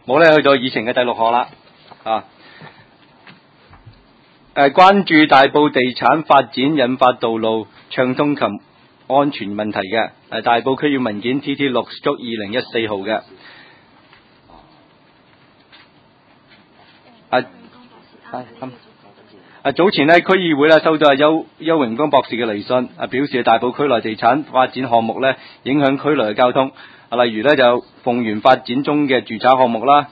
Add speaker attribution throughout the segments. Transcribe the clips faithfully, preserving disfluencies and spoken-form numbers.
Speaker 1: 冇咧，去到議程嘅第六項啦。啊，誒，關注大埔地產發展引發道路暢通及安全問題嘅，誒，大埔區議文件 T T 六 二零一四號嘅。啊，係咁。啊，早前呢，區議會咧收到阿邱邱榮光博士嘅嚟信，啊，表示大埔區內地產發展項目咧影響區內嘅交通，啊，例如咧就鳳園發展中嘅住宅項目啦，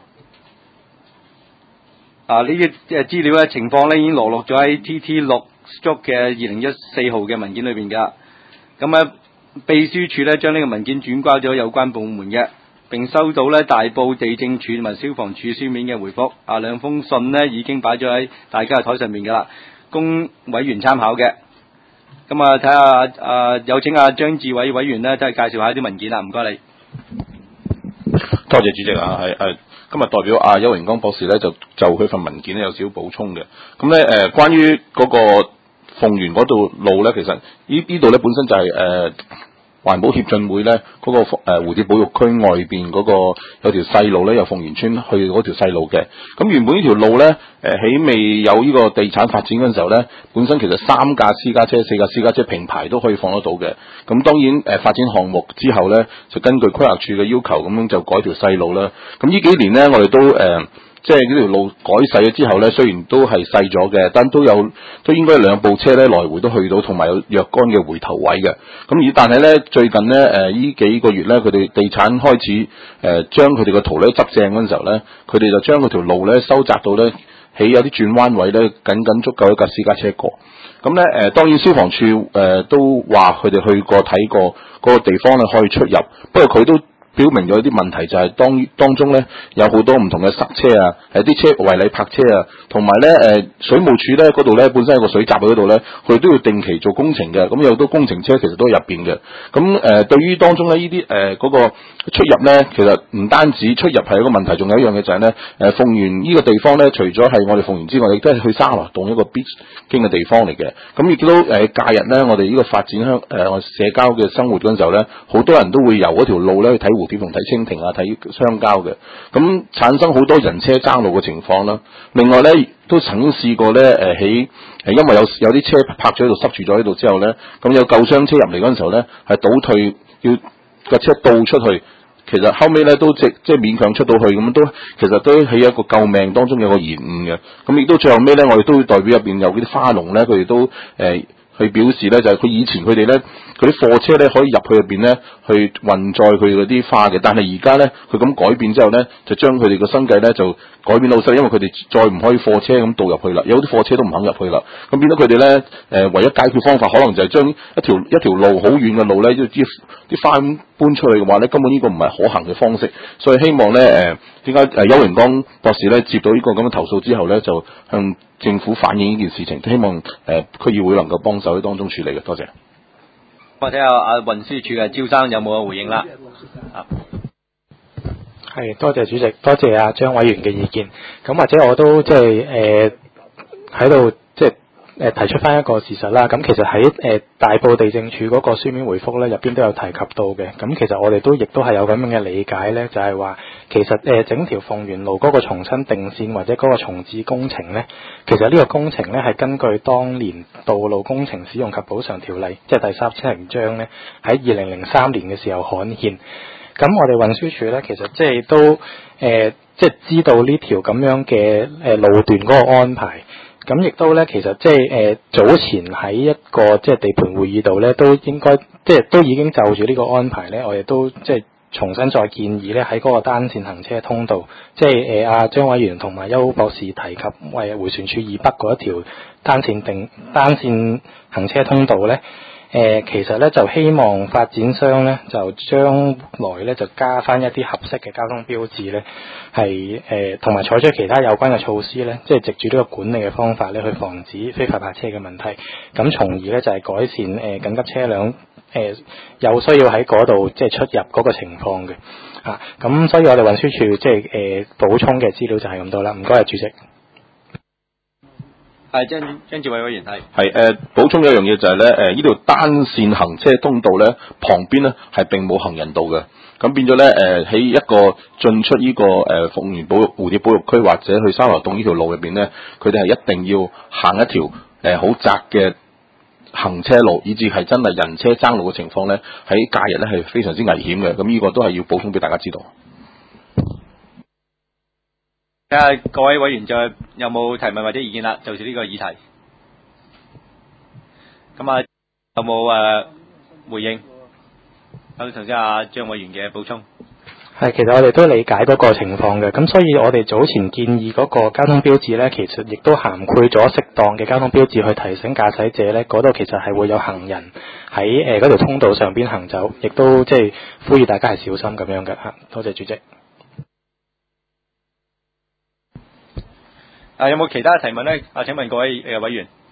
Speaker 1: 啊，呢啲誒資料咧情況咧已經羅錄咗喺 T T 六 嘅二零一四號嘅文件裏邊噶，咁啊秘書處咧將呢個文件轉交咗有關部門嘅。並收到咧大埔地政處同埋消防處書面嘅回覆，啊，兩封信呢已經擺咗喺大家嘅台上面噶啦，供委員參考嘅。咁啊，睇下啊，有請阿張志偉委員呢，都係介紹下啲文件啦，唔該你。
Speaker 2: 多謝主席啊，係誒，今日代表阿邱榮光博士咧，就就佢份文件咧有少少補充嘅。咁咧誒，關於嗰個鳳園嗰度路咧，其實呢呢度咧本身就係、是、誒。呃環保協進會咧嗰、那個誒、呃、蝴蝶保育區外邊嗰個有條細路咧，由鳳園村去嗰條細路嘅。咁原本呢條路咧，誒、呃、喺未有呢個地產發展嗰陣時候咧，本身其實三架私家車、四架私家車平排都可以放得到嘅。咁當然誒、呃、發展項目之後咧，就根據規劃署嘅要求，咁樣就改條細路啦。咁呢幾年咧，我哋都誒。呃即係呢條路改細咗之後咧，雖然都係細咗嘅，但都有都應該有兩部車咧來回都去到，同埋有若干嘅回頭位嘅。咁而但係咧最近咧誒呢幾個月咧，佢哋地產開始誒、呃、將佢哋嘅圖咧執正嗰陣時候咧，佢哋就將嗰條路咧收窄到咧起有啲轉彎位咧，僅僅足夠一架私家車過。咁咧誒當然消防處誒、呃、都話佢哋去過睇過嗰個地方咧可以出入，不過佢都表明咗一啲問題，就係當當中咧有好多唔同嘅塞車啊，係啲車違例泊車啊，同埋咧誒水務署咧嗰度咧本身有個水閘喺嗰度咧，佢都要定期做工程嘅，咁有好多工程車其實都喺入邊嘅。咁誒、呃、對於當中咧呢啲誒嗰個出入咧，其實唔單止出入係一個問題，仲有一樣嘢就係咧誒鳳園呢個地方咧，除咗係我哋鳳園之外，亦都係去沙羅洞一個必經嘅地方嚟嘅。咁亦都誒假日咧，我哋呢個發展香誒社交嘅生活嗰陣時候咧，好多人都會由嗰條路咧去睇蝴蝶同睇蜻蜓啊，睇相交嘅，咁產生好多人車爭路嘅情況啦。另外咧，都曾經試過咧，誒喺誒因為有有啲車泊咗喺度，塞住咗喺度之後咧，咁有救傷車入嚟嗰陣時候咧，係倒退要架車倒出去，其實後尾咧都即即係勉強出到去，咁都其實都喺一個救命當中有個延誤嘅。咁亦都最後尾咧，我哋都會代表入邊有啲花農咧，佢哋都誒。呃去表示咧，就係、是、佢以前佢哋咧，佢啲貨車咧可以入去入邊咧，去運載佢嗰啲花嘅。但係而家咧，佢咁改變之後咧，就將佢哋個生計咧就改變到細，因為佢哋再唔可以貨車咁倒入去啦，有啲貨車都唔肯入去啦。咁變咗佢哋咧，誒、呃、唯一解決方法可能就係將一條一條路好遠嘅路咧，啲啲花搬出去嘅話咧，根本呢個唔係可行嘅方式。所以希望咧，誒點解誒邱榮光博士咧接到呢個咁嘅投訴之後咧，就向政府反映呢件事情，希望誒區、呃、議會能夠幫手喺當中處理嘅，多謝。
Speaker 1: 我睇下阿運輸署嘅招生有冇回應啦。
Speaker 3: 係，多謝主席，多謝阿張委員嘅意見。咁或者我都即係誒喺度即係誒提出翻一個事實啦。咁其實喺誒、呃、大埔地政處嗰個書面回覆咧，入邊都有提及到嘅。咁其實我哋都亦都係有咁樣嘅理解咧，就係、是、話其實誒、呃、整條鳳園路嗰個重新定線或者嗰個重置工程咧，其實呢個工程咧係根據當年道路工程使用及補償條例，即係第三七零章咧，喺二零零三年嘅時候刊憲。咁我哋運輸署咧，其實即係都誒、呃，即係知道呢條咁樣嘅誒路段嗰個安排。咁亦都咧，其實即係誒早前喺一個即係地盤會議度咧，都應該即係都已經就住呢個安排咧，我哋都即係重新再建議咧，喺嗰個單線行車通道，即係誒阿張委員同埋邱博士提及為迴旋處以北嗰一條單線定單線行車通道咧。誒、呃，其實咧就希望發展商咧就將來咧就加翻一啲合適嘅交通標誌咧，係誒同埋採取其他有關嘅措施咧，即係藉住呢個管理嘅方法咧，去防止非法泊車嘅問題，咁從而咧就係、是、改善誒、呃、緊急車輛誒、呃、有需要喺嗰度即係出入嗰個情況嘅啊。咁所以我哋運輸署即係誒補充嘅資料就係咁多啦。唔該，主席。
Speaker 1: 係張張志偉委員係
Speaker 2: 係誒補充一樣嘢就係咧誒呢條單線行車通道咧旁邊咧係並冇行人道嘅，咁變咗咧誒喺一個進出呢、這個誒鳳園保育蝴蝶保育區或者去沙頭洞呢條路入邊咧，佢哋係一定要行一條誒好、呃、窄嘅行車路，以至係真係人車爭路嘅情況咧，喺假日咧係非常之危險嘅。咁呢個都係要補充俾大家知道。
Speaker 1: 睇下各位委員再有冇提問或者意見啦，就住呢個議題。咁啊，有冇誒、呃、回應？咁頭先阿張委員嘅補充。
Speaker 3: 係，其實我哋都理解嗰個情況嘅，咁所以我哋早前建議嗰個交通標誌呢，其實亦都涵蓋咗適當嘅交通標誌去提醒駕駛者呢，嗰度其實係會有行人喺誒嗰條通道上邊行走，亦都即係呼籲大家係小心咁樣嘅嚇。多謝主席。
Speaker 1: 啊，有冇其他提問呢？啊，請問各位誒委員。